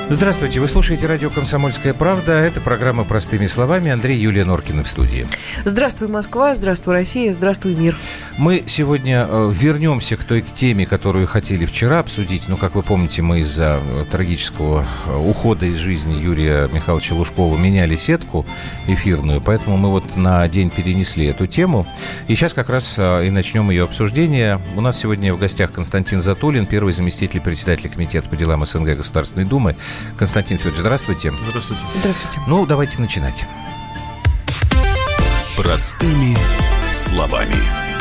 Здравствуйте, вы слушаете радио «Комсомольская правда». Это программа «Простыми словами». Андрей, Юлия Норкина в студии. Здравствуй, Москва, здравствуй, Россия, здравствуй, мир. Мы сегодня вернемся к той теме, которую хотели вчера обсудить. Но, как вы помните, мы из-за трагического ухода из жизни Юрия Михайловича Лужкова меняли сетку эфирную. Поэтому мы вот на день перенесли эту тему. И сейчас как раз и начнем ее обсуждение. У нас сегодня в гостях Константин Затулин, первый заместитель председателя Комитета по делам СНГ Государственной Думы. Константин Федорович, здравствуйте. Здравствуйте. Здравствуйте. Ну, давайте начинать. Простыми словами.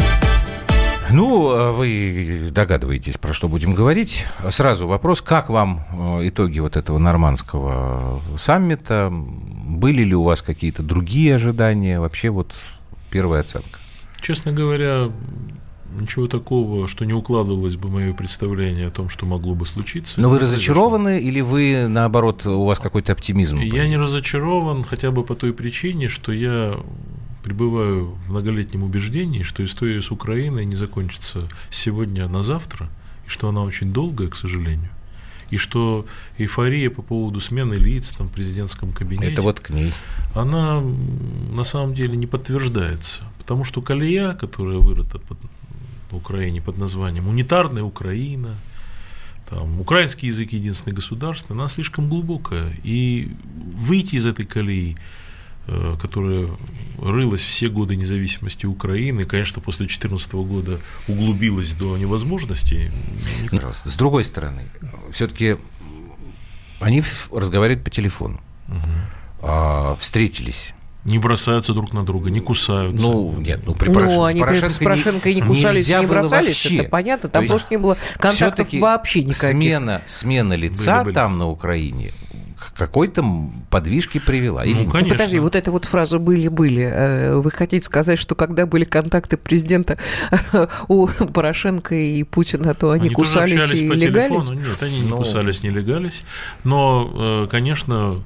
Ну, вы догадываетесь, про что будем говорить. Сразу вопрос, как вам итоги вот этого нормандского саммита? Были ли у вас какие-то другие ожидания? Вообще вот первая оценка. Честно говоря, ничего такого, что не укладывалось бы в мое представление о том, что могло бы случиться. Но вы разочарованы или вы, наоборот, у вас какой-то оптимизм? Я не разочарован хотя бы по той причине, что я пребываю в многолетнем убеждении, что история с Украиной не закончится сегодня на завтра, и что она очень долгая, к сожалению, и что эйфория по поводу смены лиц там, в президентском кабинете, это вот к ней, она на самом деле не подтверждается, потому что колея, которая вырыта в Украине под названием «Унитарная Украина», там, украинский язык единственное государство, она слишком глубокая. И выйти из этой колеи, которая рылась все годы независимости Украины, конечно, после 2014 года углубилась до невозможности. С другой стороны, все-таки они разговаривают по телефону, встретились. Не бросаются друг на друга, не кусаются. Ну, нет, при Порошенко не кусались, не бросались, вообще. Это понятно, там просто не было контактов вообще никаких. Смена лица там на Украине к какой-то подвижке привела. Ну, конечно. Подожди, вот эта вот фраза «были». Вы хотите сказать, что когда были контакты президента у Порошенко и Путина, то они кусались и легались? Нет, они не кусались, не легались. Но, конечно...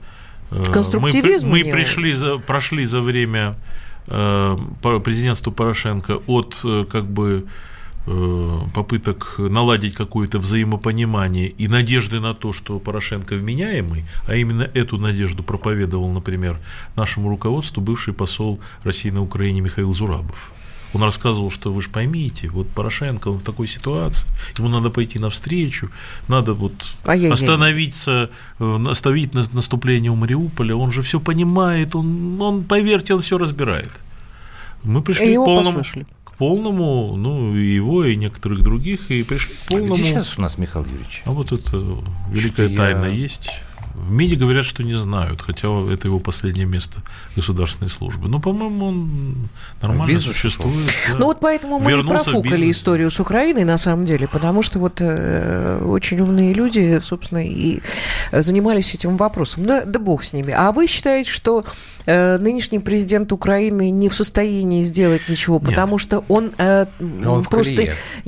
Мы прошли за время президентства Порошенко от как бы попыток наладить какое-то взаимопонимание и надежды на то, что Порошенко вменяемый, а именно эту надежду проповедовал, например, нашему руководству бывший посол России на Украине Михаил Зурабов. Он рассказывал, что вы же поймите, вот Порошенко, он в такой ситуации, ему надо пойти навстречу, надо вот остановить наступление у Мариуполя, он же все понимает, он, поверьте, он все разбирает. Мы пришли к полному, ну, и его, и некоторых других, и пришли к полному... Где сейчас у нас Михаил Юрьевич? А вот это великая тайна есть. В МИДе говорят, что не знают, хотя это его последнее место государственной службы. Но, по-моему, он нормально существует. Да. Ну вот поэтому мы и профукали историю с Украиной, на самом деле, потому что вот очень умные люди, собственно, и занимались этим вопросом. Да бог с ними. А вы считаете, что нынешний президент Украины не в состоянии сделать ничего, потому что он просто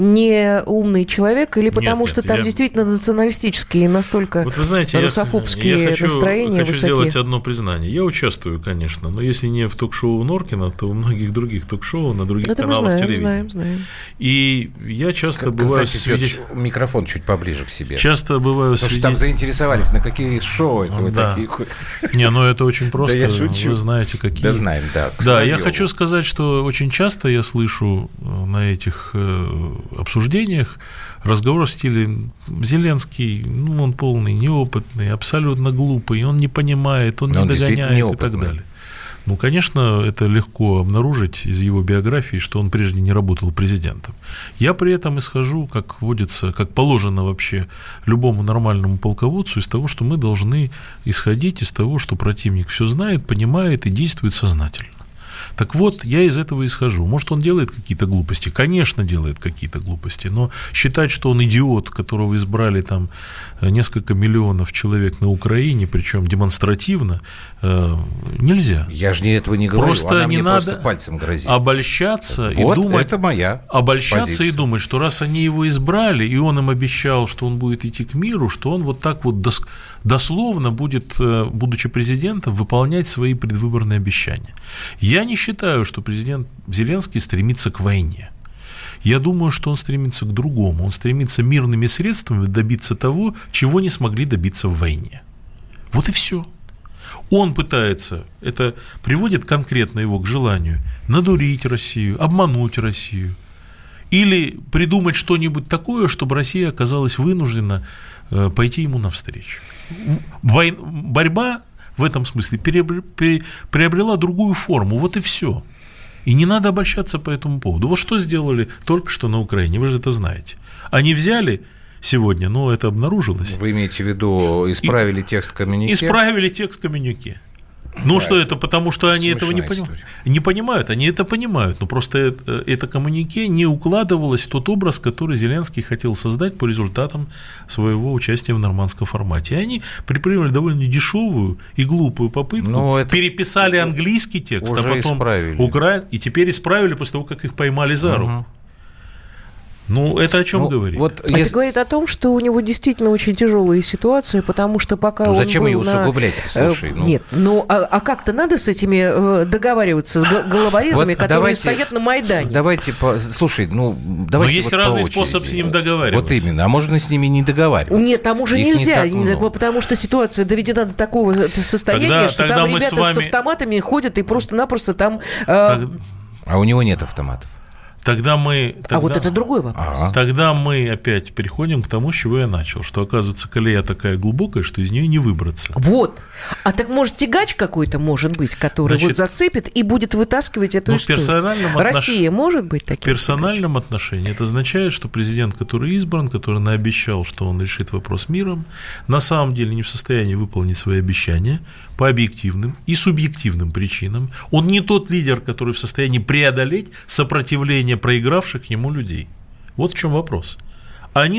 не умный человек, или потому что там действительно националистические настолько русофобские настроения высоки? Я хочу сделать одно признание. Я участвую, конечно, но если не в ток-шоу Норкина, то в многих других ток-шоу на других каналах телевидения. Знаем. И я часто бываю микрофон чуть поближе к себе. Часто бываю Потому что там заинтересовались, на какие шоу это вы такие. Не, ну это очень просто. Да я шучу. Вы знаете, какие. Да знаем, да. Да, я хочу сказать, что очень часто я слышу на этих обсуждениях разговор в стиле «Зеленский, ну, он полный, неопытный, абсолютно глупый, он не понимает, он не догоняет» и так далее. Ну, конечно, это легко обнаружить из его биографии, что он прежде не работал президентом. Я при этом исхожу, как водится, как положено вообще любому нормальному полководцу, из того, что мы должны исходить из того, что противник все знает, понимает и действует сознательно. Так вот, я из этого исхожу. Может, он делает какие-то глупости? Конечно, делает какие-то глупости, но считать, что он идиот, которого избрали там несколько миллионов человек на Украине, причем демонстративно, нельзя. Я же этого не говорю, просто она не мне надо просто пальцем грозит. Обольщаться вот и думать, это моя обольщаться позиция. И думать, что раз они его избрали, и он им обещал, что он будет идти к миру, что он вот так вот дословно будет, будучи президентом, выполнять свои предвыборные обещания. Я не считаю, что президент Зеленский стремится к войне. Я думаю, что он стремится к другому. Он стремится мирными средствами добиться того, чего не смогли добиться в войне. Вот и все. Он пытается, это приводит конкретно его к желанию надурить Россию, обмануть Россию или придумать что-нибудь такое, чтобы Россия оказалась вынуждена пойти ему навстречу. Борьба в этом смысле приобрела другую форму, вот и все. И не надо обольщаться по этому поводу. Вот что сделали только что на Украине, вы же это знаете. Они взяли сегодня, но это обнаружилось. Вы имеете в виду, исправили текст коммюнике? Исправили текст коммюнике. Ну, что это, потому что они этого не понимают. Не понимают, они это понимают, но просто это коммюнике не укладывалось в тот образ, который Зеленский хотел создать по результатам своего участия в нормандском формате. И они предприняли довольно дешевую и глупую попытку, переписали английский текст, а потом и теперь исправили после того, как их поймали за руку. Ну, это о чем говорит? Это говорит о том, что у него действительно очень тяжелая ситуация, потому что пока он зачем был ее усугублять? Слушай, Нет, как-то надо с этими договариваться, с головорезами, которые стоят на Майдане. Слушай, давайте. Но есть разный способ с ним договариваться. Вот именно, а можно с ними не договариваться? Нет, там уже нельзя, потому что ситуация доведена до такого состояния, что там ребята с автоматами ходят и просто-напросто там... А у него нет автоматов. Вот это другой вопрос. Тогда мы опять переходим к тому, с чего я начал, что, оказывается, колея такая глубокая, что из нее не выбраться. Вот. А так, может, тягач какой-то может быть, который зацепит и будет вытаскивать эту историю? Россия может быть таким? В персональном отношении это означает, что президент, который избран, который наобещал, что он решит вопрос миром, на самом деле не в состоянии выполнить свои обещания по объективным и субъективным причинам. Он не тот лидер, который в состоянии преодолеть сопротивление проигравших ему людей. Вот в чем вопрос. Они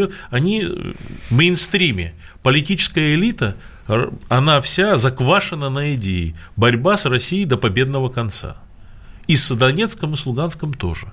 в мейнстриме. Политическая элита, она вся заквашена на идее. Борьба с Россией до победного конца. И с Донецком, и с Луганском тоже.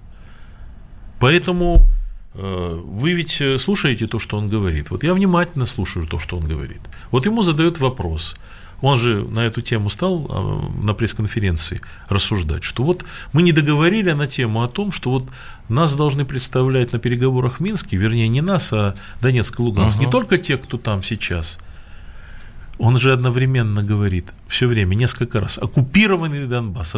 Поэтому вы ведь слушаете то, что он говорит. Вот я внимательно слушаю то, что он говорит. Вот ему задают вопрос. Он же на эту тему стал на пресс-конференции рассуждать, что вот мы не договорили на тему о том, что вот нас должны представлять на переговорах в Минске, вернее, не нас, а Донецк и Луганск, не только те, кто там сейчас. Он же одновременно говорит все время, несколько раз, оккупированный Донбасс,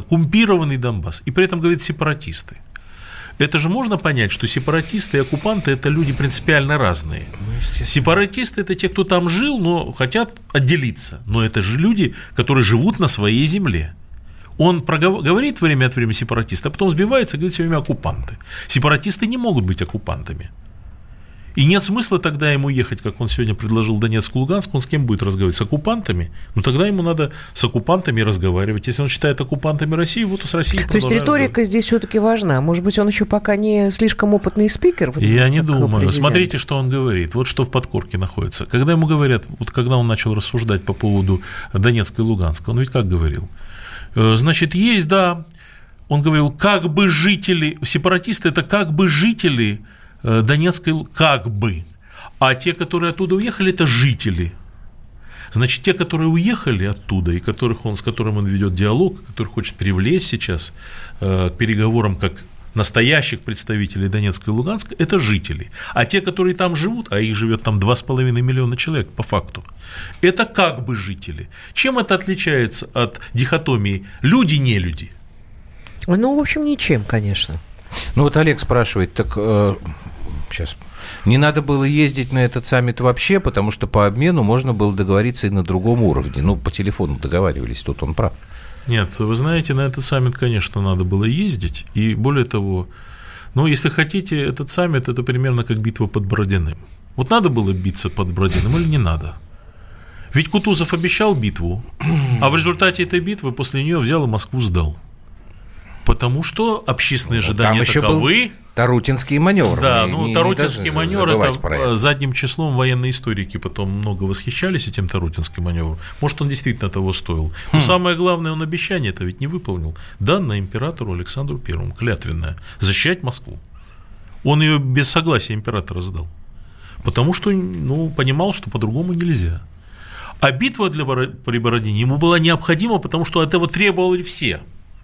и при этом говорит сепаратисты. Это же можно понять, что сепаратисты и оккупанты – это люди принципиально разные. Сепаратисты – это те, кто там жил, но хотят отделиться. Но это же люди, которые живут на своей земле. Он говорит время от времени сепаратисты, а потом сбивается и говорит все время оккупанты. Сепаратисты не могут быть оккупантами. И нет смысла тогда ему ехать, как он сегодня предложил, Донецк, Луганск, он с кем будет разговаривать? С оккупантами? Ну, тогда ему надо с оккупантами разговаривать. Если он считает оккупантами Россию, вот и с Россией. То есть риторика здесь все-таки важна. Может быть, он еще пока не слишком опытный спикер? Я не думаю. Президент. Смотрите, что он говорит. Вот что в подкорке находится. Когда ему говорят, вот когда он начал рассуждать по поводу Донецка и Луганска, он ведь как говорил? Значит, есть, да, он говорил, как бы жители, сепаратисты – это как бы жители Донецкой, как бы, а те, которые оттуда уехали, это жители. Значит, те, которые уехали оттуда, и с которым он ведет диалог, который хочет привлечь сейчас к переговорам как настоящих представителей Донецка и Луганска, это жители. А те, которые там живут, а их живет там 2,5 миллиона человек по факту, это как бы жители. Чем это отличается от дихотомии люди-не-люди? Ну, в общем, ничем, конечно. Ну, вот Олег спрашивает, так сейчас, не надо было ездить на этот саммит вообще, потому что по обмену можно было договориться и на другом уровне. Ну, по телефону договаривались, тут он прав. Нет, вы знаете, на этот саммит, конечно, надо было ездить, и более того, если хотите, этот саммит – это примерно как битва под Бородиным. Вот надо было биться под Бородиным или не надо? Ведь Кутузов обещал битву, а в результате этой битвы после нее взял и Москву сдал. Потому что общественные ожидания таковы. Тарутинский маневр. Да, Тарутинский маневр, это задним числом военные историки потом много восхищались этим Тарутинским маневром. Может, он действительно того стоил. Но самое главное, он обещание это ведь не выполнил. Данное императору Александру I, клятвенное, защищать Москву. Он ее без согласия императора сдал. Потому что понимал, что по-другому нельзя. А битва при Бородине ему была необходима, потому что этого требовали все.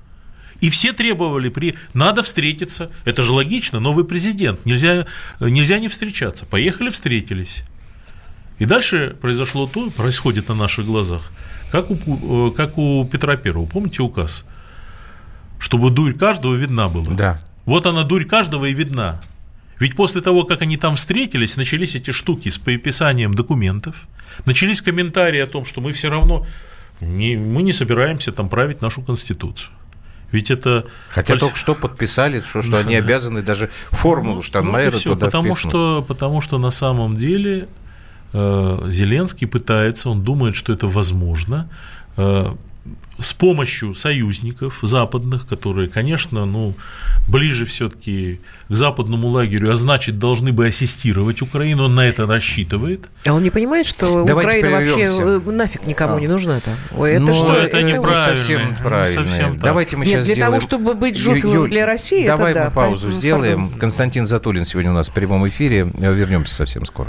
И все требовали, надо встретиться, это же логично, новый президент, нельзя не встречаться. Поехали, встретились. И дальше происходит на наших глазах, как у Петра I. Помните указ? Чтобы дурь каждого видна была. Да. Вот она, дурь каждого, и видна. Ведь после того, как они там встретились, начались эти штуки с переписанием документов, начались комментарии о том, что мы все равно мы не собираемся там править нашу Конституцию. Ведь это... Хотя только что подписали, что они обязаны даже формулу Штайнмайера туда впихнуть. Потому что на самом деле Зеленский пытается, он думает, что это возможно, с помощью союзников западных, которые, конечно, ближе все-таки к западному лагерю, а значит, должны бы ассистировать Украину, он на это рассчитывает. А он не понимает, что Украина вообще нафиг никому не нужна? Это неправильно. Совсем правильно. Давайте мы сейчас для того, чтобы быть жопилом для России, давай мы паузу сделаем. Константин Затулин сегодня у нас в прямом эфире. Вернемся совсем скоро.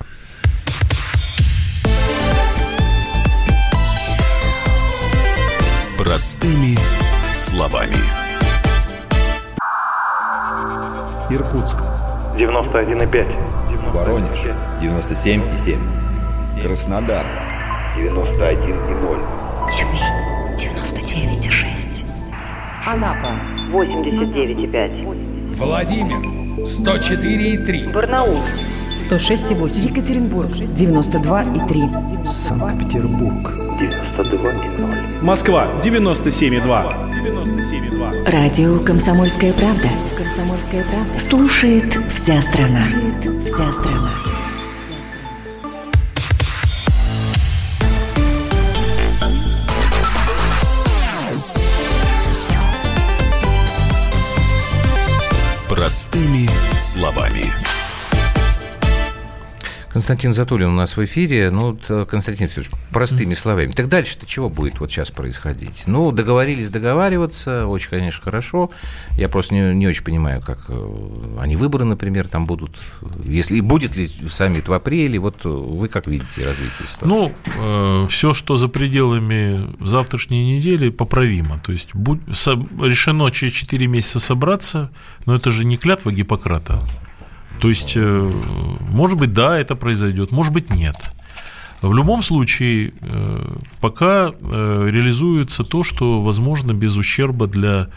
Простыми словами. Иркутск 91,5. Воронеж 97,7. Краснодар 91,0. Тюмень 99,6. Анапа 89,5. Владимир 104,3. Барнаул 106,8. Екатеринбург 92,3. Санкт-Петербург 92,0. Москва 97,2. Радио «Комсомольская правда». «Комсомольская правда». Слушает вся страна. Вся страна. Простыми словами. Константин Затулин у нас в эфире. Константин Федорович, простыми словами. Так дальше-то чего будет вот сейчас происходить? Договорились договариваться, очень, конечно, хорошо. Я просто не очень понимаю, как они выборы, например, там будут. Если будет ли саммит в апреле, вот вы как видите развитие ситуации? Все, что за пределами завтрашней недели, поправимо. То есть решено через 4 месяца собраться, но это же не клятва Гиппократа. То есть, может быть, да, это произойдет, может быть, нет. В любом случае, пока реализуется то, что возможно без ущерба для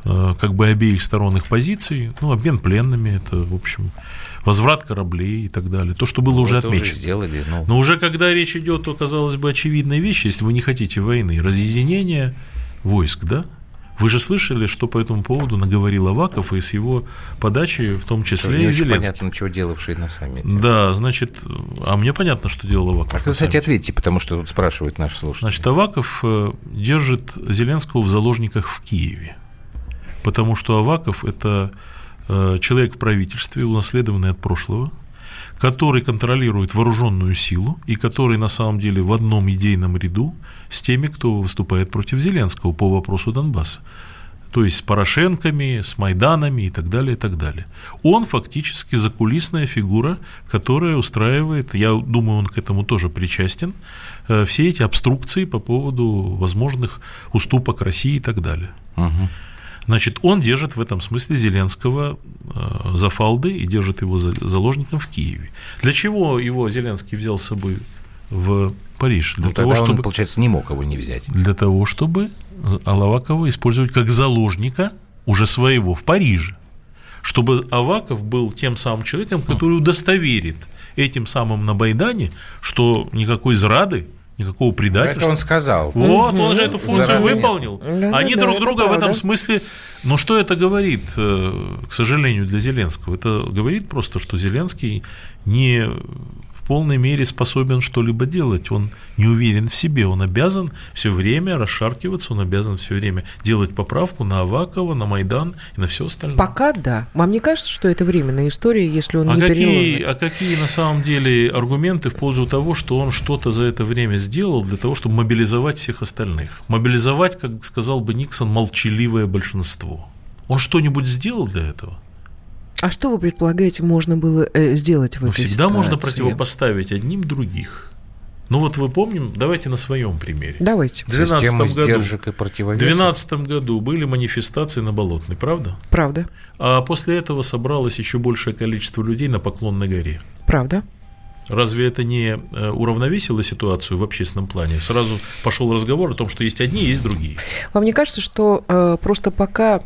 обеих сторон их позиций, обмен пленными, это, в общем, возврат кораблей и так далее. То, что было уже отмечено. Уже сделали, Но уже когда речь идет о, казалось бы, очевидной вещи, если вы не хотите войны, разъединение войск, да? Вы же слышали, что по этому поводу наговорил Аваков, и с его подачи, в том числе и Зеленский. Понятно, чего делавший на саммите. Да, значит, мне понятно, что делал Аваков. Кстати, ответьте, потому что тут спрашивают наши слушатели. Значит, Аваков держит Зеленского в заложниках в Киеве, потому что Аваков – это человек в правительстве, унаследованный от прошлого, который контролирует вооруженную силу и который на самом деле в одном идейном ряду с теми, кто выступает против Зеленского по вопросу Донбасса. То есть с Порошенками, с Майданами и так далее, и так далее. Он фактически закулисная фигура, которая устраивает, я думаю, он к этому тоже причастен, все эти обструкции по поводу возможных уступок России и так далее. Угу. Значит, он держит в этом смысле Зеленского за фалды и держит его заложником в Киеве. Для чего его Зеленский взял с собой в Париж? Для того, чтобы он, получается, не мог его не взять. Для того, чтобы Авакова использовать как заложника уже своего в Париже. Чтобы Аваков был тем самым человеком, который удостоверит этим самым на Майдане, что никакой зрады, никакого предательства. Это он сказал. Вот, он же эту функцию выполнил. Они друг друга в этом смысле... Но что это говорит, к сожалению, для Зеленского? Это говорит просто, что Зеленский не в полной мере способен что-либо делать. Он не уверен в себе. Он обязан все время расшаркиваться, он обязан все время делать поправку на Авакова, на Майдан и на все остальное. Пока да. Вам не кажется, что это временная история, если он не переломит? А какие на самом деле аргументы в пользу того, что он что-то за это время сделал для того, чтобы мобилизовать всех остальных? Мобилизовать, как сказал бы Никсон, молчаливое большинство. Он что-нибудь сделал для этого? А что вы предполагаете, можно было сделать в этой ситуации? Всегда можно противопоставить одним других. Вот вы помним, давайте на своем примере. Давайте. В 2012 году были манифестации на Болотной, правда? Правда. А после этого собралось еще большее количество людей на Поклонной горе. Правда. Разве это не уравновесило ситуацию в общественном плане? Сразу пошел разговор о том, что есть одни, есть другие. Вам не кажется, что просто пока...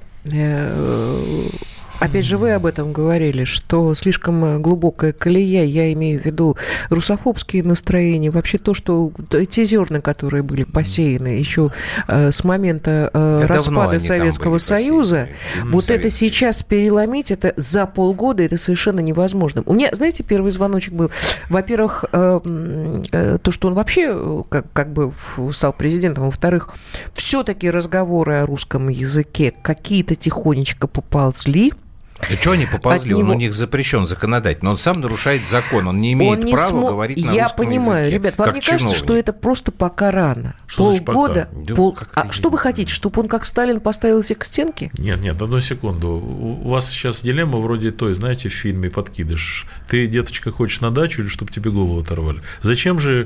Опять же, вы об этом говорили, что слишком глубокая колея, я имею в виду русофобские настроения, вообще то, что те зерна, которые были посеяны еще с момента распада Советского Союза, вот это сейчас переломить, это за полгода, это совершенно невозможно. У меня, знаете, первый звоночек был, во-первых, то, что он вообще как бы стал президентом, во-вторых, все-таки разговоры о русском языке какие-то тихонечко поползли. А что они поползли? Он у них запрещен законодательно. Он сам нарушает закон. Он не имеет права говорить на русском языке. Я понимаю, ребят, вам не кажется, что это просто пока рано? Полгода? А что вы хотите, чтобы он как Сталин поставил всех к стенке? Нет, одну секунду. У вас сейчас дилемма вроде той, знаете, в фильме «Подкидыш». Ты, деточка, хочешь на дачу или чтобы тебе голову оторвали? Зачем же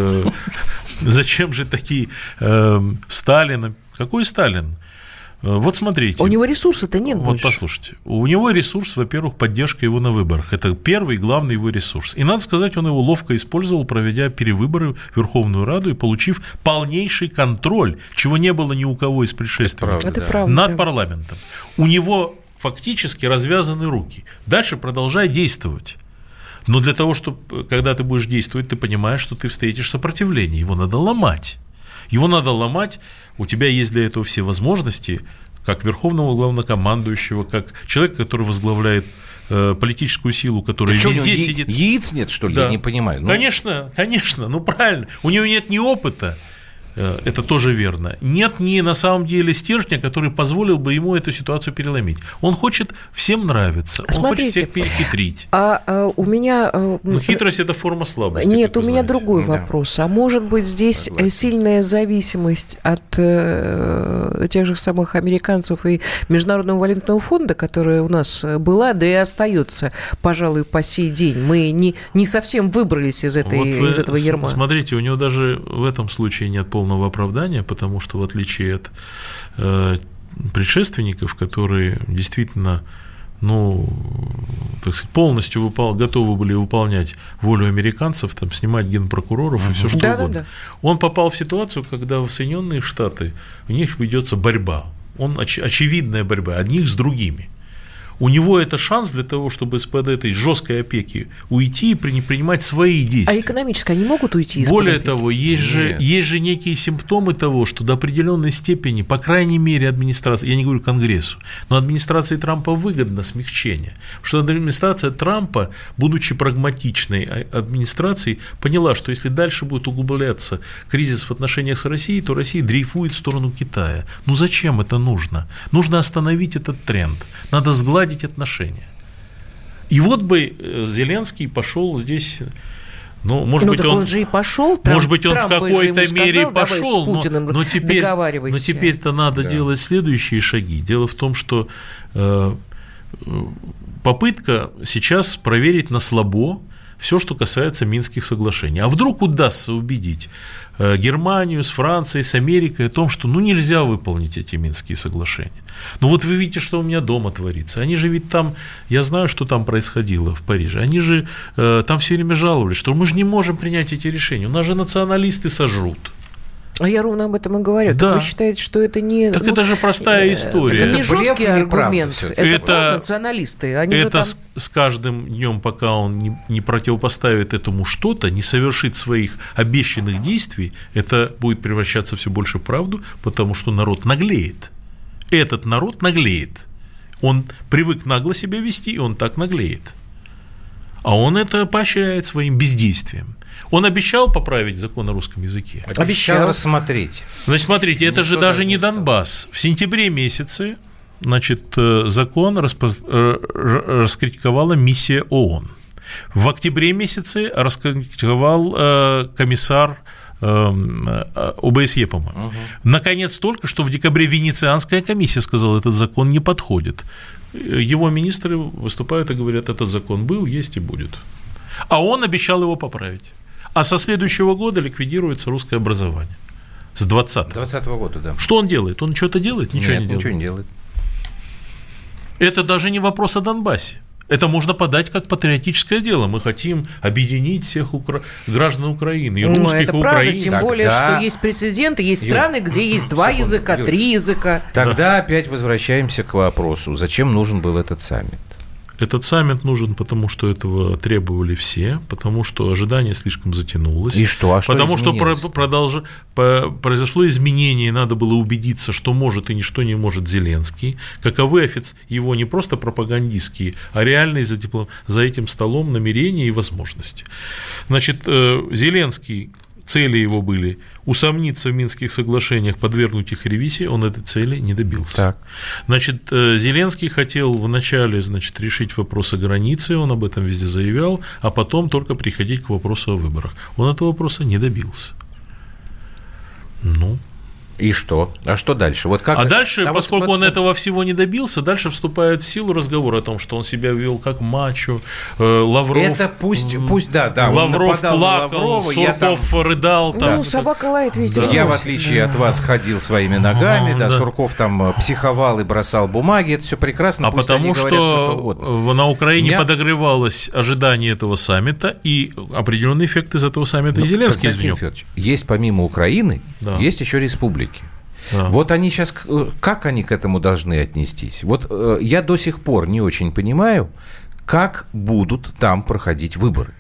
такие Сталина? Какой Сталин? Вот смотрите. У него ресурса-то нет больше. Вот послушайте. У него ресурс, во-первых, поддержка его на выборах. Это первый и главный его ресурс. И, надо сказать, он его ловко использовал, проведя перевыборы в Верховную Раду и получив полнейший контроль, чего не было ни у кого из предшественников, над парламентом. У него фактически развязаны руки. Дальше продолжай действовать. Но для того, чтобы, когда ты будешь действовать, ты понимаешь, что ты встретишь сопротивление. Его надо ломать. У тебя есть для этого все возможности, как верховного главнокомандующего, как человека, который возглавляет политическую силу, которая везде сидит. Яиц нет, что ли? Да. Я не понимаю. Конечно, правильно. У него нет ни опыта, это тоже верно. Нет ни на самом деле стержня, который позволил бы ему эту ситуацию переломить. Он хочет всем нравиться, он хочет всех перехитрить. У меня... Но хитрость – это форма слабости. Нет, у меня другой вопрос. А может быть, здесь сильная зависимость от тех же самых американцев и Международного валютного фонда, которая у нас была, да и остается, пожалуй, по сей день. Мы не совсем выбрались из этого ярма. Смотрите, у него даже в этом случае нет полного оправдания, потому что, в отличие от предшественников, которые действительно, так сказать, полностью готовы были выполнять волю американцев, там, снимать генпрокуроров и все что угодно. Он попал в ситуацию, когда в Соединенные Штаты у них ведется борьба, очевидная борьба одних с другими. У него это шанс для того, чтобы из-под этой жесткой опеки уйти и принимать свои действия. А экономически они могут уйти из-под Более опеки? того, есть же некие симптомы того, что до определенной степени, по крайней мере, администрация, я не говорю Конгрессу, но администрации Трампа выгодно смягчение. Потому что администрация Трампа, будучи прагматичной администрацией, поняла, что если дальше будет углубляться кризис в отношениях с Россией, то Россия дрейфует в сторону Китая. Зачем это нужно? Нужно остановить этот тренд. Надо сгладить отношения. И вот бы Зеленский пошел здесь, может быть, он же и пошел. Может быть, он в какой-то мере пошел, но теперь-то надо делать следующие шаги. Дело в том, что попытка сейчас проверить на слабо все, что касается Минских соглашений. А вдруг удастся убедить Германию с Францией, с Америкой о том, что нельзя выполнить эти Минские соглашения. Вот вы видите, что у меня дома творится. Они же ведь там, я знаю, что там происходило в Париже, они же там все время жаловались, что мы же не можем принять эти решения, у нас же националисты сожрут. А я ровно об этом и говорю. Да. Так вы считаете, что это не... Так это же простая история. Это не жесткий аргумент. Это националисты. С каждым днем, пока он не противопоставит этому что-то, не совершит своих обещанных действий, это будет превращаться все больше в правду, потому что народ наглеет. Этот народ наглеет. Он привык нагло себя вести, и он так наглеет. А он это поощряет своим бездействием. Он обещал поправить закон о русском языке. Обещал рассмотреть. Значит, смотрите, это же даже не Донбасс. В сентябре месяце, закон раскритиковала миссия ООН. В октябре месяце раскритиковал комиссар ОБСЕ, по-моему. Наконец, только что в декабре Венецианская комиссия сказала, этот закон не подходит. Его министры выступают и говорят, этот закон был, есть и будет. А он обещал его поправить. А со следующего года ликвидируется русское образование. С 2020 года, да. Что он делает? Он что-то делает? Ничего не делает. Ничего не делает. Это даже не вопрос о Донбассе. Это можно подать как патриотическое дело. Мы хотим объединить всех граждан Украины, и русских, это и правда, украинцев. тем более, что есть прецеденты, есть страны, где есть 2 языка, 3 языка. Тогда опять возвращаемся к вопросу, зачем нужен был этот саммит? Этот саммит нужен, потому что этого требовали все, потому что ожидание слишком затянулось. И что? А что потому изменилось? что произошло изменение, и надо было убедиться, что может и ничто не может Зеленский. Каковы его не просто пропагандистские, а реальные за этим столом намерения и возможности. Значит, Зеленский, цели его были усомниться в Минских соглашениях, подвергнуть их ревизии, он этой цели не добился. Так. Значит, Зеленский хотел вначале, решить вопрос о границе, он об этом везде заявлял, а потом только приходить к вопросу о выборах. Он этого вопроса не добился. И что? А что дальше? Вот как... дальше, поскольку он этого всего не добился, дальше вступает в силу разговор о том, что он себя вел как мачо, Лавров... Это пусть, да, Лавров плакал, Сурков рыдал. Собака лает везде. Я, в отличие от вас, ходил своими ногами, Сурков там психовал и бросал бумаги, это все прекрасно. Пусть потому что на Украине подогревалось ожидание этого саммита, и определенный эффект из этого саммита и Зеленский извлек. Есть помимо Украины, есть еще республики. Да. Вот они сейчас, как они к этому должны отнестись? Вот я до сих пор не очень понимаю, как будут там проходить выборы.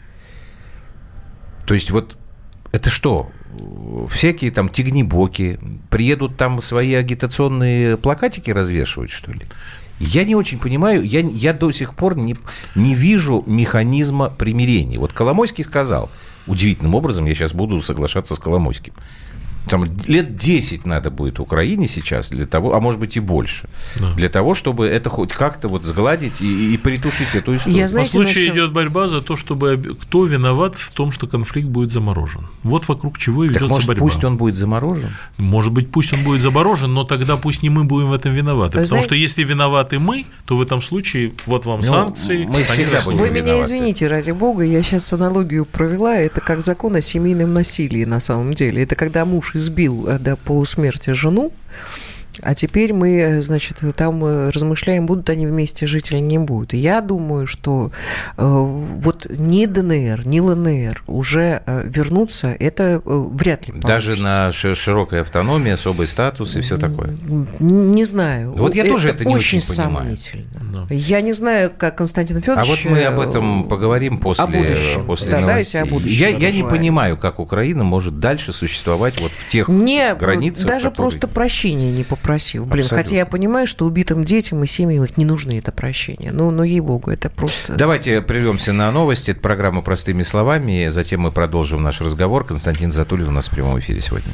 То есть вот это что? Всякие там тягнебоки приедут там свои агитационные плакатики развешивать, что ли? Я не очень понимаю, я до сих пор не вижу механизма примирения. Вот Коломойский сказал, удивительным образом, я сейчас буду соглашаться с Коломойским, там лет 10 надо будет Украине сейчас для того, а может быть и больше, для того, чтобы это хоть как-то вот сгладить и притушить эту историю. По случаю идет борьба за то, чтобы кто виноват в том, что конфликт будет заморожен. Вот вокруг чего и ведется борьба. Может, пусть он будет заморожен? Может быть, пусть он будет заморожен, но тогда пусть не мы будем в этом виноваты. Потому что если виноваты мы, то в этом случае вот вам санкции. Мы всегда будем Вы меня извините, ради бога, я сейчас аналогию провела. Это как закон о семейном насилии на самом деле. Это когда муж избил до полусмерти жену, а теперь мы, там размышляем, будут они вместе жить или не будут. Я думаю, что вот ни ДНР, ни ЛНР уже вернуться, это вряд ли получится. Даже на широкой автономии, особый статус и все такое? Не знаю. Вот я тоже это не очень понимаю. Сомнительно. Я не знаю, как Константин Федорович... А вот мы об этом поговорим после новостей. Я не понимаю, как Украина может дальше существовать вот в тех границах, даже просто прощения не попросил. Хотя я понимаю, что убитым детям и семьям их не нужно это прощение. Но ей-богу, это просто... Давайте прервемся на новости. Это программа «Простыми словами». Затем мы продолжим наш разговор. Константин Затулин у нас в прямом эфире сегодня.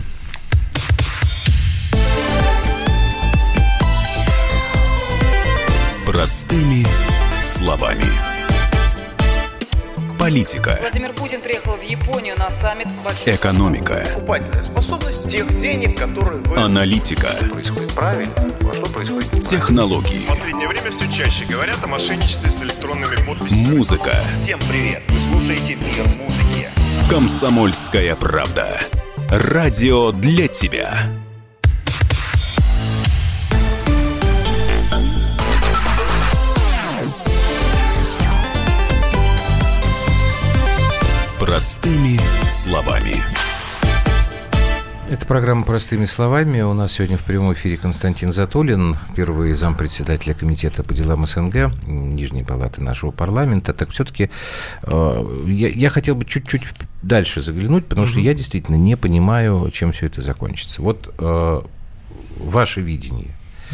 Простыми словами. Политика. Владимир Путин приехал в Японию на саммит большой... Экономика. Покупательная способность тех денег, которые вы... Аналитика. Что происходит правильно, а что происходит неправильно. Технологии. В последнее время все чаще говорят о мошенничестве с электронными подписями. Музыка. Всем привет! Вы слушаете «Мир музыки». Комсомольская правда. Радио для тебя. Простыми словами. Это программа «Простыми словами». У нас сегодня в прямом эфире Константин Затулин, первый зампредседателя комитета по делам СНГ, Нижней палаты нашего парламента. Так все-таки я хотел бы чуть-чуть дальше заглянуть, потому что я действительно не понимаю, чем все это закончится. Вот ваше видение.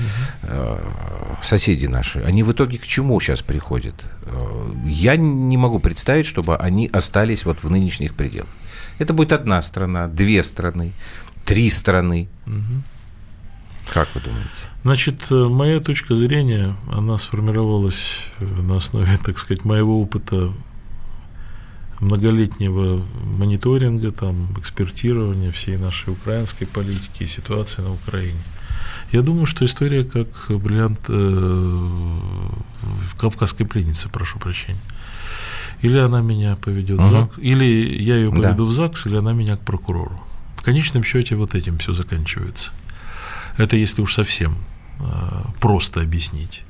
Соседи наши, они в итоге к чему сейчас приходят? Я не могу представить, чтобы они остались вот в нынешних пределах. Это будет одна страна, 2 страны, 3 страны. Как вы думаете? Значит, моя точка зрения, она сформировалась на основе, так сказать, моего опыта многолетнего мониторинга, экспертирования всей нашей украинской политики и ситуации на Украине. Я думаю, что история как бриллиант кавказской пленницы, прошу прощения. Или она меня поведет в ЗАГС, или я ее поведу в ЗАГС, или она меня к прокурору. В конечном счете вот этим все заканчивается. Это если уж совсем просто объяснить.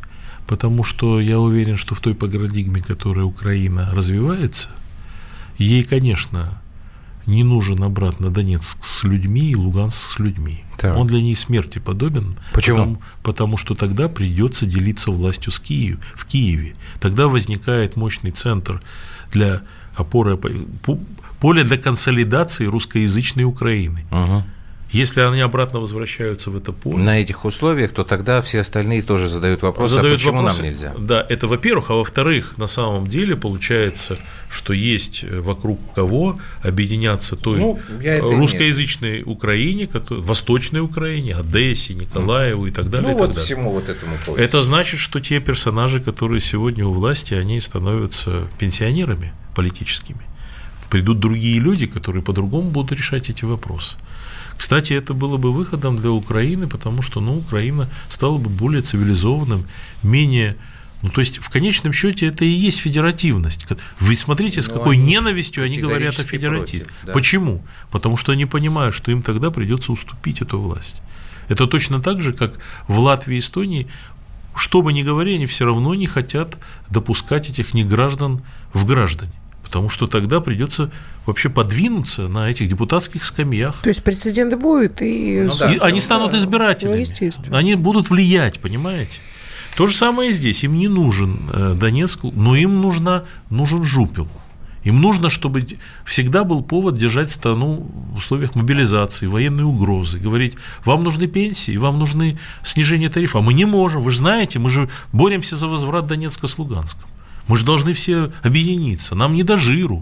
потому что я уверен, что в той парадигме, которой Украина развивается, ей, конечно, не нужен обратно Донецк с людьми и Луганск с людьми. Так. Он для ней смерти подобен. Почему? Потому что тогда придется делиться властью в Киеве. Тогда возникает мощный центр для опоры, поле для консолидации русскоязычной Украины. Угу. Если они обратно возвращаются в это поле... На этих условиях, то тогда все остальные тоже задают вопросы, почему нам нельзя? Да, это во-первых. А во-вторых, на самом деле получается, что есть вокруг кого объединяться той русскоязычной Украине, Восточной Украине, Одессе, Николаеву и так далее. Ну, вот всему вот этому полю. Это значит, что те персонажи, которые сегодня у власти, они становятся пенсионерами политическими. Придут другие люди, которые по-другому будут решать эти вопросы. Кстати, это было бы выходом для Украины, потому что Украина стала бы более цивилизованным, менее... то есть, в конечном счете, это и есть федеративность. Вы смотрите, с какой ненавистью они говорят о федеративе. Против, да. Почему? Потому что они понимают, что им тогда придется уступить эту власть. Это точно так же, как в Латвии и Эстонии, что бы ни говорили, они все равно не хотят допускать этих неграждан в граждане. Потому что тогда придется вообще подвинуться на этих депутатских скамьях. То есть прецедент будет, и они станут избирателями. Естественно. Они будут влиять, понимаете? То же самое и здесь. Им не нужен Донецк, но им нужен жупел. Им нужно, чтобы всегда был повод держать страну в условиях мобилизации, военной угрозы. Говорить, вам нужны пенсии, вам нужны снижение тарифа. А мы не можем. Вы же знаете, мы же боремся за возврат Донецка с Луганском. Мы же должны все объединиться, нам не до жиру.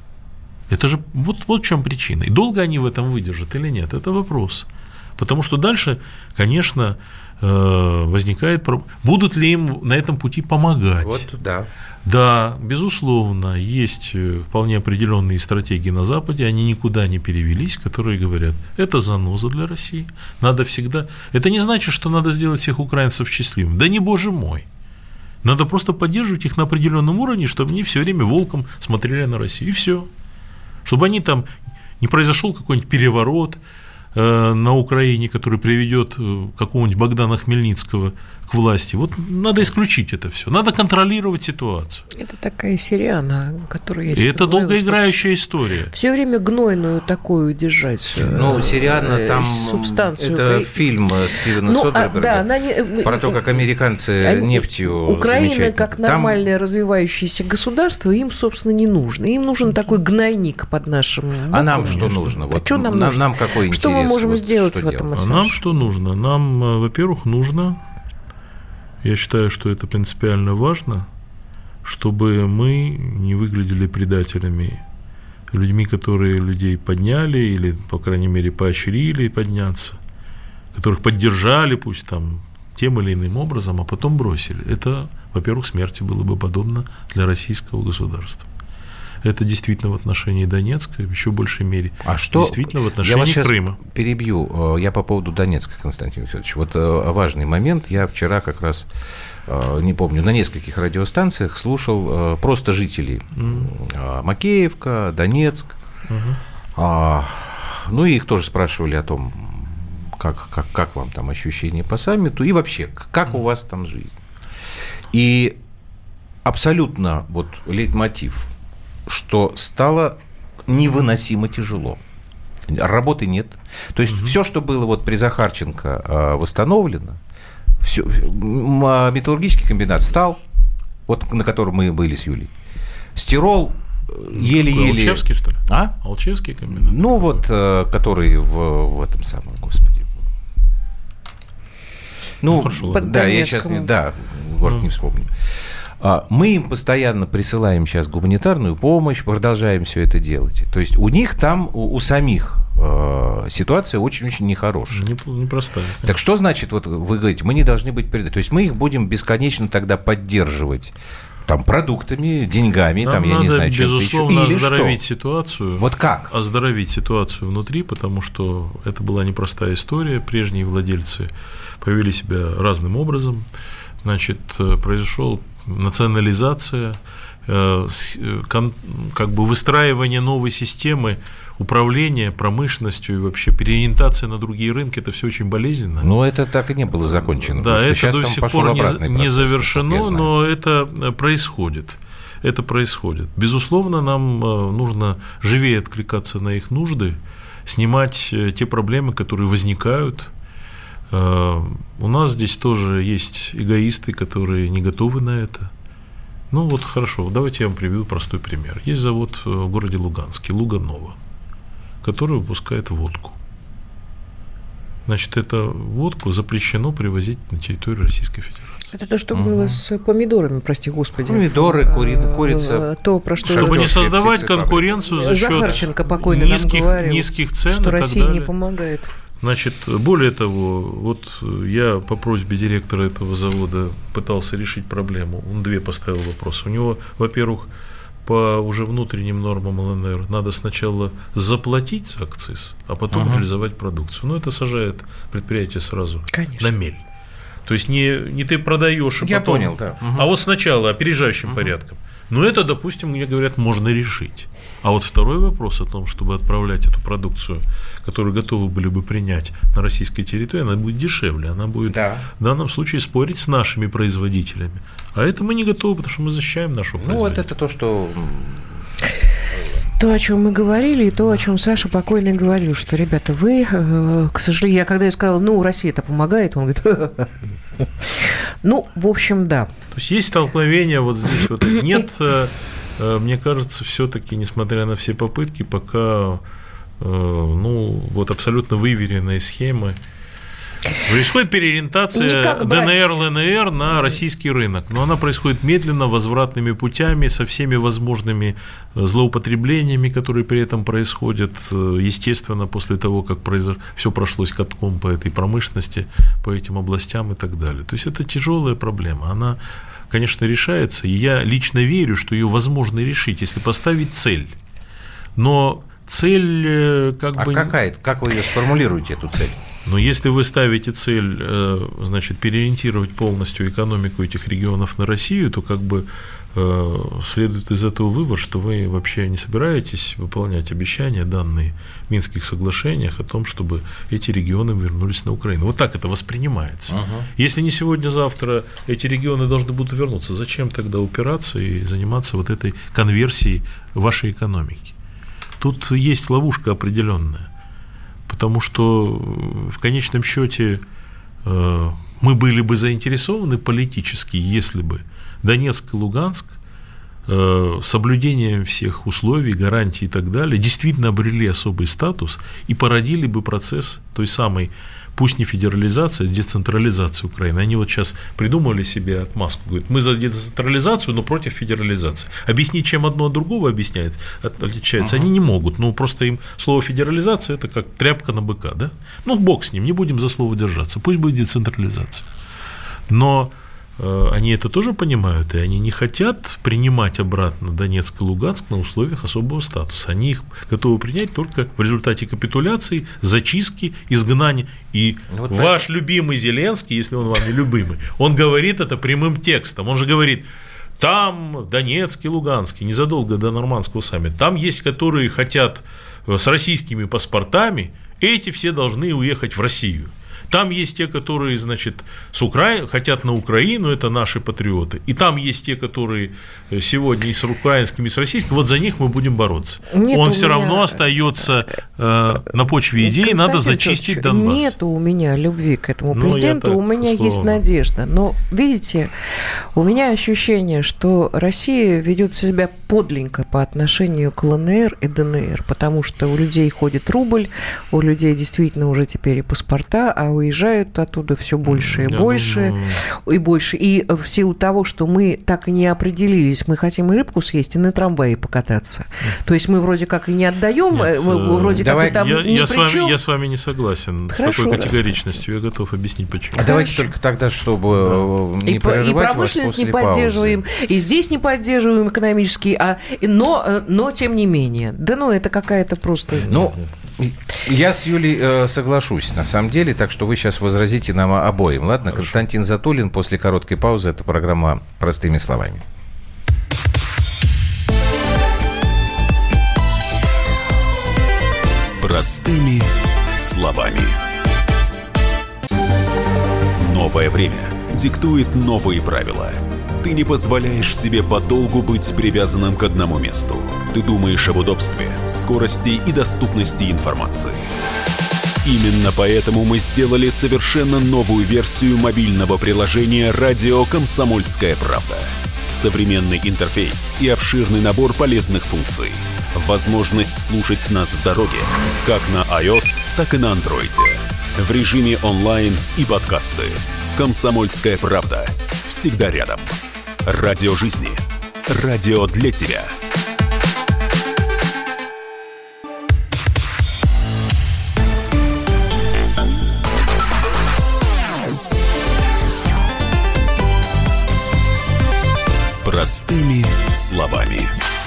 Это же вот в чем причина. И долго они в этом выдержат или нет, это вопрос. Потому что дальше, конечно, возникает проблема. Будут ли им на этом пути помогать? Вот, да. Да, безусловно, есть вполне определенные стратегии на Западе, они никуда не перевелись, которые говорят, это заноза для России, надо всегда... Это не значит, что надо сделать всех украинцев счастливыми. Да не, боже мой. Надо просто поддерживать их на определенном уровне, чтобы они все время волком смотрели на Россию. И все. Чтобы они там не произошел какой-нибудь переворот на Украине, который приведет какого-нибудь Богдана Хмельницкого к власти. Вот надо исключить это все. Надо контролировать ситуацию. Это такая Сириана, которая... И это долгоиграющая история. Все время гнойную такую держать. Сириана там... Субстанцию. Это фильм Стивена Содерберга про то, как американцы нефтью Украина, как нормальное развивающееся государство, им, собственно, не нужно. Им нужен такой гнойник под нашим боком. А нам что нужно? Вот что нам нужно? Нам какой интерес? Что мы можем сделать в этом отношении? Нам что нужно? Нам, во-первых, нужно... Я считаю, что это принципиально важно, чтобы мы не выглядели предателями, людьми, которые людей подняли или, по крайней мере, поощрили подняться, которых поддержали, пусть там тем или иным образом, а потом бросили. Это, во-первых, смерти было бы подобно для российского государства. Это действительно в отношении Донецка, в еще большей мере. А что действительно в отношении Крыма. Я вас сейчас перебью. Я по поводу Донецка, Константин Федорович. Вот важный момент. Я вчера как раз, не помню, на нескольких радиостанциях слушал просто жителей. Макеевка, Донецк. Ну, и их тоже спрашивали о том, как вам там ощущения по саммиту и вообще, как у вас там жизнь. И абсолютно вот лейтмотив, что стало невыносимо тяжело. Работы нет. То есть все, что было вот при Захарченко восстановлено, все, металлургический комбинат встал, вот на котором мы были с Юлей. Стирол еле-еле... Алчевский, что ли? А? Алчевский комбинат? Ну, вот, который в этом самом, господи. Ну, хорошо, да, я сейчас город не вспомню. Мы им постоянно присылаем сейчас гуманитарную помощь, продолжаем все это делать. То есть у них там, у самих ситуация очень-очень нехорошая. Непростая. Конечно. Так что значит, вот вы говорите, мы не должны быть предателями? То есть мы их будем бесконечно тогда поддерживать там продуктами, деньгами, нам там, я не знаю, чем-то еще. Безусловно, оздоровить ситуацию. Вот как? Оздоровить ситуацию внутри, потому что это была непростая история. Прежние владельцы повели себя разным образом. значит, произошла национализация, как бы выстраивание новой системы управления промышленностью и вообще переориентация на другие рынки, это все очень болезненно. Но это так и не было закончено. Да, это до сих пор не завершено, но это происходит. Это происходит. Безусловно, нам нужно живее откликаться на их нужды, снимать те проблемы, которые возникают. У нас здесь тоже есть эгоисты, которые не готовы на это. Ну вот хорошо, давайте я вам приведу простой пример. Есть завод в городе Луганске, Луганова, который выпускает водку. Значит, эту водку запрещено привозить на территорию Российской Федерации. Это то, что было с помидорами, прости господи. Помидоры, курица. То, про что чтобы не создавать конкуренцию за счет Захарченко покойный нам говорил, низких цен, что Россия не помогает. Значит, более того, вот я по просьбе директора этого завода пытался решить проблему. Он две поставил вопроса. У него, во-первых, по уже внутренним нормам ЛНР надо сначала заплатить за акциз, а потом реализовать продукцию. Но это сажает предприятие сразу на мель. То есть не ты продаешь, а потом, понял, да. А вот сначала опережающим порядком. Но это, допустим, мне говорят, можно решить. А вот второй вопрос о том, чтобы отправлять эту продукцию, которую готовы были бы принять на российской территории, она будет дешевле, она будет в данном случае спорить с нашими производителями. А это мы не готовы, потому что мы защищаем нашу производителя. Ну, вот это то, что... То, о чем мы говорили, и то, о чем Саша покойный говорил, что, ребята, вы, к сожалению, когда я сказала, Россия это помогает, он говорит, в общем, да. То есть есть столкновение вот здесь, вот нет, мне кажется, все-таки, несмотря на все попытки, пока, абсолютно выверенные схемы. Происходит переориентация ДНР, ЛНР на российский рынок, но она происходит медленно, возвратными путями, со всеми возможными злоупотреблениями, которые при этом происходят, естественно, после того, как все прошлось катком по этой промышленности, по этим областям и так далее. То есть это тяжелая проблема, она, конечно, решается, и я лично верю, что ее возможно решить, если поставить цель. Но цель какая? Как вы ее сформулируете, эту цель? Но если вы ставите цель, значит, переориентировать полностью экономику этих регионов на Россию, то следует из этого вывод, что вы вообще не собираетесь выполнять обещания, данные в Минских соглашениях, о том, чтобы эти регионы вернулись на Украину. Вот так это воспринимается. Если не сегодня-завтра эти регионы должны будут вернуться, зачем тогда упираться и заниматься вот этой конверсией вашей экономики? Тут есть ловушка определенная. Потому что в конечном счете мы были бы заинтересованы политически, если бы Донецк и Луганск с соблюдением всех условий, гарантий и так далее действительно обрели особый статус и породили бы процесс той самой, пусть не федерализации, а децентрализации Украины. Они вот сейчас придумали себе отмазку, говорят, мы за децентрализацию, но против федерализации. Объяснить, чем одно от другого отличается, они не могут. Просто им слово федерализация – это как тряпка на быка, да? Бог с ним, не будем за слово держаться, пусть будет децентрализация. Но они это тоже понимают, и они не хотят принимать обратно Донецк и Луганск на условиях особого статуса. Они их готовы принять только в результате капитуляции, зачистки, изгнания. И ваш любимый Зеленский, если он вам не любимый, он говорит это прямым текстом. Он же говорит, там в Донецке, Луганске, незадолго до нормандского саммита, там есть, которые хотят с российскими паспортами, эти все должны уехать в Россию. Там есть те, которые, значит, хотят на Украину, это наши патриоты. И там есть те, которые сегодня и с украинскими, и с российскими, вот за них мы будем бороться. Он все равно остается на почве идеи, надо зачистить Донбасс. Нет у меня любви к этому президенту, у меня есть надежда. Но, видите, у меня ощущение, что Россия ведет себя подленько по отношению к ЛНР и ДНР, потому что у людей ходит рубль, у людей действительно уже теперь и паспорта, а уезжают оттуда все больше и больше, и больше. И в силу того, что мы так и не определились, мы хотим и рыбку съесть, и на трамвае покататься. То есть мы вроде как и не отдаем, вроде как и там ни при чем. Я с вами не согласен. Хорошо, с такой категоричностью. Я готов объяснить, почему. Давайте только тогда, чтобы не прерывать вас. И промышленность не поддерживаем, и здесь не поддерживаем экономически, но тем не менее. Да это какая-то просто... Я с Юлей соглашусь, на самом деле, так что вы сейчас возразите нам обоим. Ладно? Хорошо. Константин Затулин, после короткой паузы, это программа «Простыми словами». Простыми словами. Новое время диктует новые правила. Ты не позволяешь себе подолгу быть привязанным к одному месту. Ты думаешь об удобстве, скорости и доступности информации. Именно поэтому мы сделали совершенно новую версию мобильного приложения «Радио Комсомольская правда». Современный интерфейс и обширный набор полезных функций. Возможность слушать нас в дороге, как на iOS, так и на Android. В режиме онлайн и подкасты. «Комсомольская правда». Всегда рядом. Радио жизни. Радио для тебя. Простыми словами.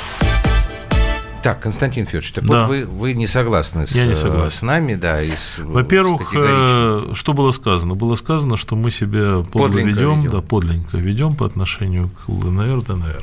Так, Константин Федорович, так да. Вот вы не согласны с нами, да? Во-первых, что было сказано? Было сказано, что мы себя подлинненько ведем по отношению к ЛНР, ДНР.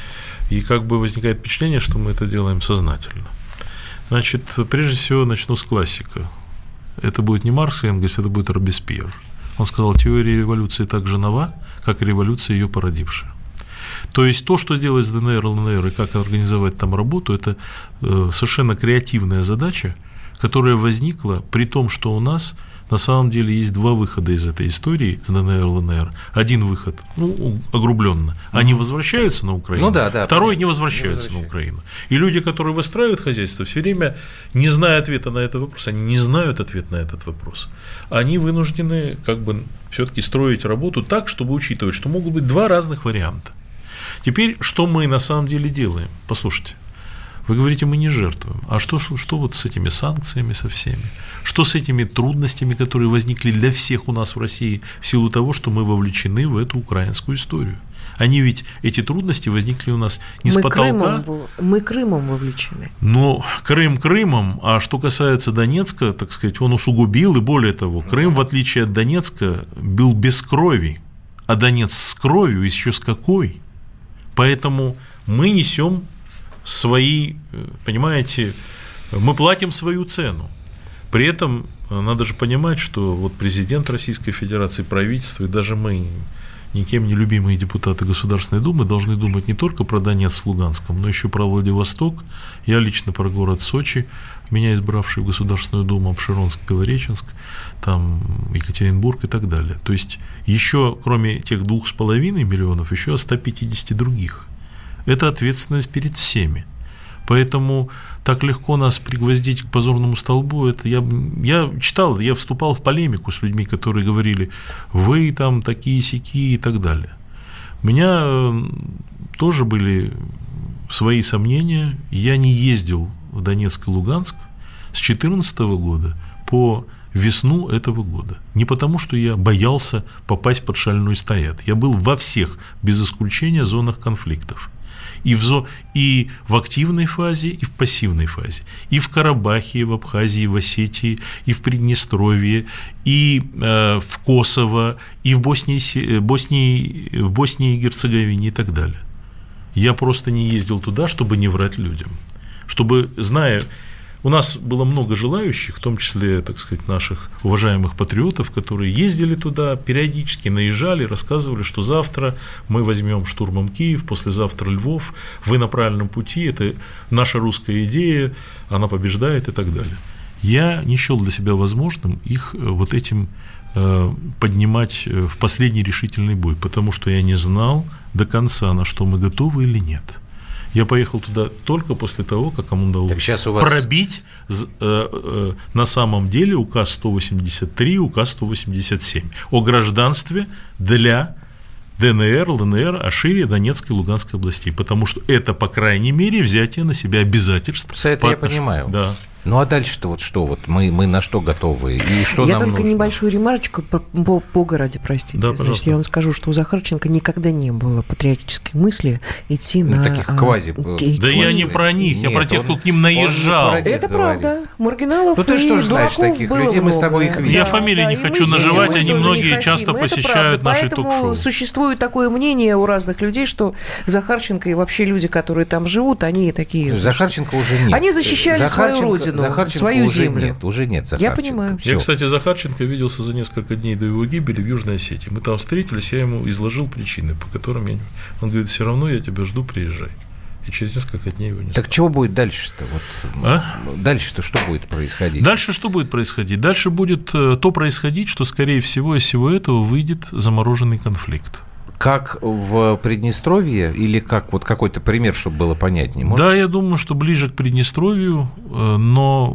И как бы возникает впечатление, что мы это делаем сознательно. Значит, прежде всего начну с классика. Это будет не Маркс и Энгельс, это будет Робеспьер. Он сказал, теория революции так же нова, как и революция, ее породившая. То есть то, что делать с ДНР, ЛНР и как организовать там работу, это совершенно креативная задача, которая возникла при том, что у нас на самом деле есть два выхода из этой истории с ДНР, ЛНР. Один выход, огрубленно, они возвращаются на Украину, второй не возвращаются на Украину. И люди, которые выстраивают хозяйство, все время, не зная ответа на этот вопрос, они не знают ответ на этот вопрос, они вынуждены как бы все-таки строить работу так, чтобы учитывать, что могут быть два разных варианта. Теперь, что мы на самом деле делаем? Послушайте, вы говорите, мы не жертвуем. А что вот с этими санкциями со всеми? Что с этими трудностями, которые возникли для всех у нас в России в силу того, что мы вовлечены в эту украинскую историю? Они ведь, эти трудности возникли у нас не с потолка. Мы Крымом вовлечены. Но Крым Крымом, а что касается Донецка, так сказать, он усугубил, и более того, Крым, в отличие от Донецка, был без крови, а Донецк с кровью, еще с какой? Поэтому мы несем свои, понимаете, мы платим свою цену. При этом надо же понимать, что вот президент Российской Федерации, правительство и даже мы, никем не любимые депутаты Государственной Думы, должны думать не только про Донецк с Луганском, но еще про Владивосток. Я лично про город Сочи, меня избравший в Государственную Думу, Апшеронск, Белореченск, там Екатеринбург и так далее. То есть еще, кроме тех 2,5 миллионов, еще о 150 других. Это ответственность перед всеми. Поэтому так легко нас пригвоздить к позорному столбу. Это я читал, я вступал в полемику с людьми, которые говорили, вы там такие-сякие и так далее. У меня тоже были свои сомнения. Я не ездил в Донецк и Луганск с 2014 года по весну этого года. Не потому, что я боялся попасть под шальной снаряд. Я был во всех, без исключения, зонах конфликтов. И в активной фазе, и в пассивной фазе. И в Карабахе, и в Абхазии, и в Осетии, и в Приднестровье, и в Косово, и в Боснии и Герцеговине и так далее. Я просто не ездил туда, чтобы не врать людям. Чтобы, зная, у нас было много желающих, в том числе, так сказать, наших уважаемых патриотов, которые ездили туда, периодически наезжали, рассказывали, что завтра мы возьмем штурмом Киев, послезавтра Львов, вы на правильном пути, это наша русская идея, она побеждает и так далее. Я не счел для себя возможным их вот этим поднимать в последний решительный бой, потому что я не знал до конца, на что мы готовы или нет. Я поехал туда только после того, как ему удалось пробить на самом деле указ 183, указ 187 о гражданстве для ДНР, ЛНР, а шире Донецкой и Луганской областей, потому что это, по крайней мере, взятие на себя обязательств. Это я понимаю. Да. Ну, а дальше-то вот что? Вот мы на что готовы? И что я нам только нужно? Небольшую ремарочку по городе, простите. Да, значит, я вам скажу, что у Захарченко никогда не было патриотической мысли идти на... таких квази... Да я не про них, я про тех, кто к ним наезжал. Это правда. Маргиналов ну, ты и что ж знаешь дураков таких было людей, мы с тобой много. их видим. Я фамилии не хочу называть, они многие часто посещают наши ток-шоу. ток-шоу. Существует такое мнение у разных людей, что Захарченко и вообще люди, которые там живут, они такие... Захарченко уже нет. Они защищали свою родину, свою землю. Уже нет Захарченко. Я понимаю. Я, кстати, Захарченко виделся за несколько дней до его гибели в Южной Осетии. Мы там встретились, я ему изложил причины, по которым я... Он говорит, все равно я тебя жду, приезжай. И через несколько дней его не стало. Так чего будет дальше-то? Вот, дальше-то что будет происходить? Дальше что будет происходить? Дальше будет то происходить, что, скорее всего, из всего этого выйдет замороженный конфликт. Как в Приднестровье или как вот какой-то пример, чтобы было понятнее? Может? Да, я думаю, что ближе к Приднестровью, но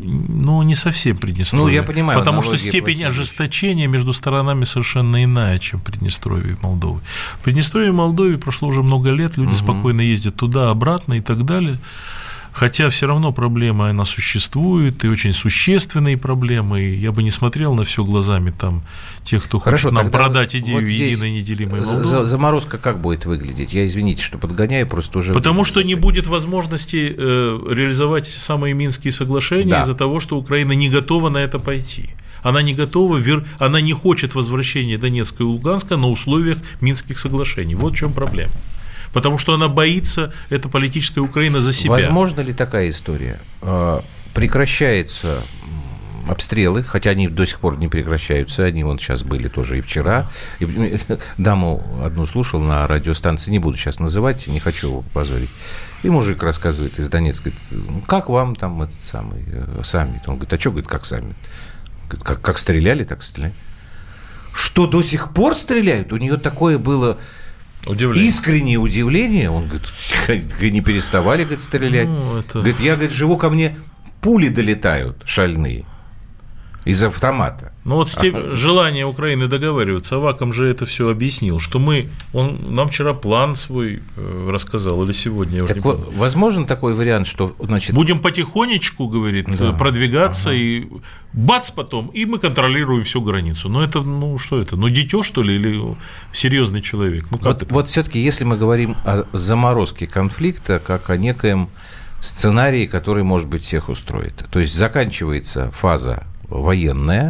не совсем Приднестровье. Ну, я понимаю. Потому что степень ожесточения между сторонами совершенно иная, чем в Приднестровье и Молдове. В Приднестровье и Молдове прошло уже много лет, люди спокойно ездят туда, обратно и так далее. Хотя все равно проблема, она существует, и очень существенные проблемы. И я бы не смотрел на все глазами там тех, кто хочет нам продать идею вот единой неделимой Молдовы. Заморозка как будет выглядеть? Я, извините, что подгоняю, просто уже... Потому что не будет возможности реализовать самые Минские соглашения из-за того, что Украина не готова на это пойти. Она не готова, она не хочет возвращения Донецка и Луганска на условиях Минских соглашений. Вот в чем проблема. Потому что она боится, эта политическая Украина, за себя. Возможно ли такая история? Прекращаются обстрелы, хотя они до сих пор не прекращаются, они вон сейчас были тоже и вчера. Даму одну слушал на радиостанции, не буду сейчас называть, не хочу его позорить. И мужик рассказывает из Донецка, говорит, как вам там этот самый саммит? Он говорит, а что, говорит, как саммит? Как стреляли, так стреляли. Что, до сих пор стреляют? У нее такое было... искреннее удивление. Он говорит, не переставали, говорит, стрелять. Говорит, я, говорит, живу, ко мне пули долетают шальные из автомата. Ну вот желание Украины договариваться, Аваков же это все объяснил, что он нам вчера план свой рассказал, или сегодня. Так возможен такой вариант, что, значит... Будем потихонечку, говорит, продвигаться, и бац потом, и мы контролируем всю границу. Ну это, что это, дитё, что ли, или серьезный человек? Вот все-таки, если мы говорим о заморозке конфликта, как о некоем сценарии, который, может быть, всех устроит. То есть заканчивается фаза военная,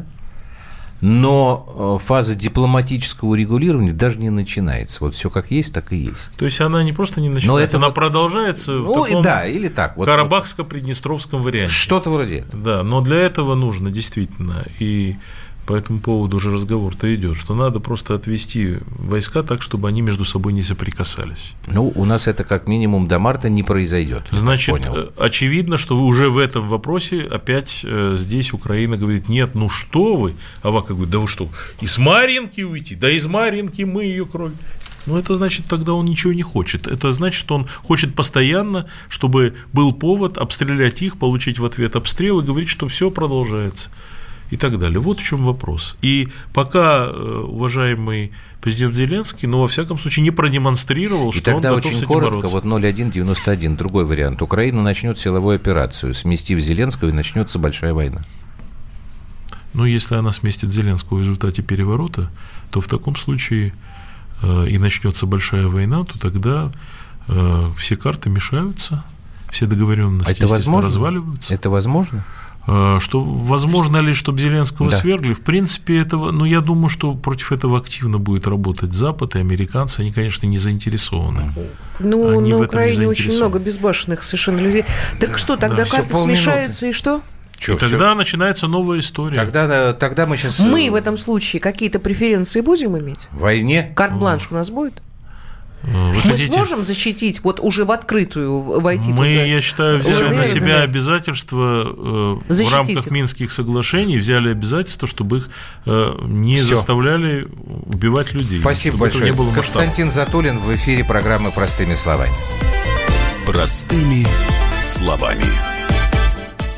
но фаза дипломатического регулирования даже не начинается. Вот все как есть, так и есть. То есть она не просто не начинается, она продолжается в таком или так. Карабахско-приднестровском варианте. Что-то вроде этого. Да, но для этого нужно действительно, и по этому поводу уже разговор-то идет, что надо просто отвести войска так, чтобы они между собой не соприкасались. У нас это как минимум до марта не произойдет. Значит, очевидно, что уже в этом вопросе опять здесь Украина говорит, нет, что вы? Аваков говорит, да вы что, из Марьинки уйти? Да из Марьинки мы ее кровь. Это значит, тогда он ничего не хочет. Это значит, что он хочет постоянно, чтобы был повод обстрелять их, получить в ответ обстрел и говорить, что все продолжается. И так далее. Вот в чем вопрос. И пока уважаемый президент Зеленский, во всяком случае, не продемонстрировал, что он готов с этим бороться. Вот 0191, другой вариант. Украина начнет силовую операцию, сместив Зеленского, и начнется большая война. Если она сместит Зеленского в результате переворота, то в таком случае и начнется большая война, то тогда все карты мешаются, все договоренности разваливаются. Это возможно? Что возможно ли, чтобы Зеленского свергли? В принципе, этого, я думаю, что против этого активно будет работать Запад и американцы. Они, конечно, не заинтересованы. На Украине очень много безбашенных совершенно людей. Так что, тогда карты смешаются и что? Тогда начинается новая история. Тогда мы сейчас... Мы в этом случае какие-то преференции будем иметь? В войне? Карт-бланш у нас будет? Мы сможем защитить, уже в открытую войти туда? Я считаю, взяли на себя обязательства в рамках Минских соглашений, взяли обязательства, чтобы их не заставляли убивать людей. Спасибо большое. Константин Затулин в эфире программы «Простыми словами». Простыми словами.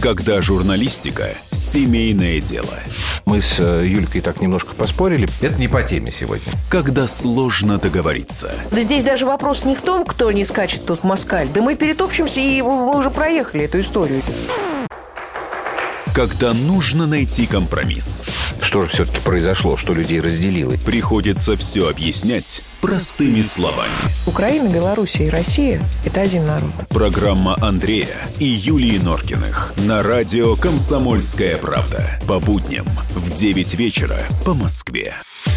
Когда журналистика – семейное дело. Мы с Юлькой так немножко поспорили. Это не по теме сегодня. Когда сложно договориться. Да здесь даже вопрос не в том, кто не скачет тут в москаль. Да мы перетопчемся, и мы уже проехали эту историю. Когда нужно найти компромисс. Что же все-таки произошло, что людей разделило? Приходится все объяснять простыми словами. Украина, Белоруссия и Россия – это один народ. Программа Андрея и Юлии Норкиных на радио «Комсомольская правда». По будням в 9 вечера по Москве.